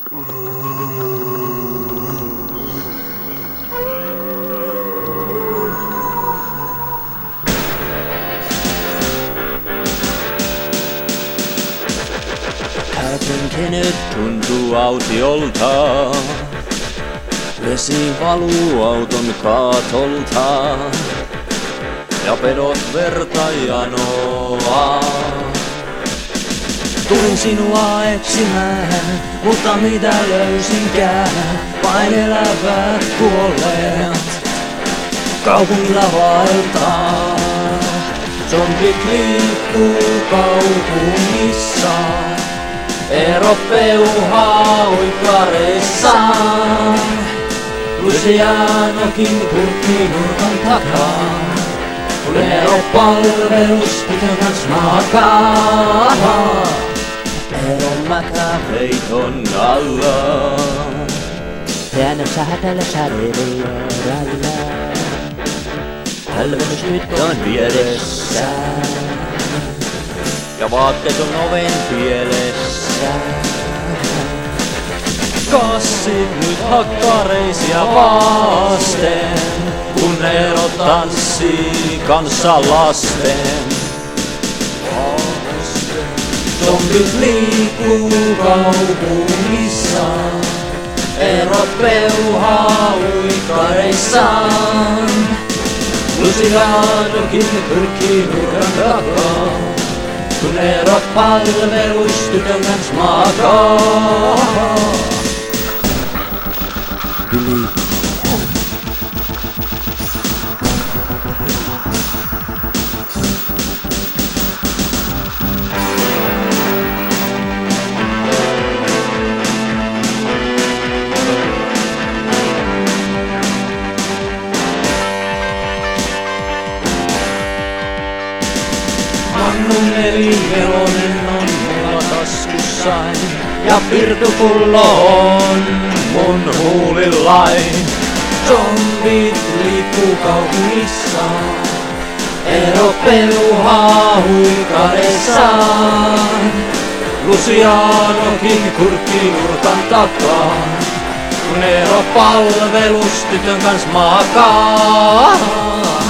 Helsinki nyt tuntuu autiolta. Vesi valuu auton kaatolta. Ja pedot verta janoa. Tulin sinua etsimään, mutta mitä löysinkään? Vain elävät kuolleet kaupungilla vaeltaa. Zombit liikkuu kaupungissa. Eero peuhaa uikkareissaan. Lucianokin kurkkii nurkan takaa. Kun Eero palvelus tytön kans makaa. Eeron mätää peiton alla. Pienessä hätälässä rivierällä. Hälvennys nyt on vieressä. Ja vaatteet on oven pielessä. Kassit nyt hakkareisia vasten, kun Eero tanssii kanssa lasten. Zombit liikkuu kaupungissa. Eero peuhaa uikkareissaan. Lucianokin pyrkii nurkan takaa. Kun Eero palvelus tytön kans makaa. Mannun nelivelonen on mulla taskussaan. Ja pirtupullo on mun huulillain. Zombit liikkuu kaupungissa. Eero peuhaa huikareissaan. Lucianokin kurkkii nurkan takaa. Kun Eero palvelus tytön kans makaa.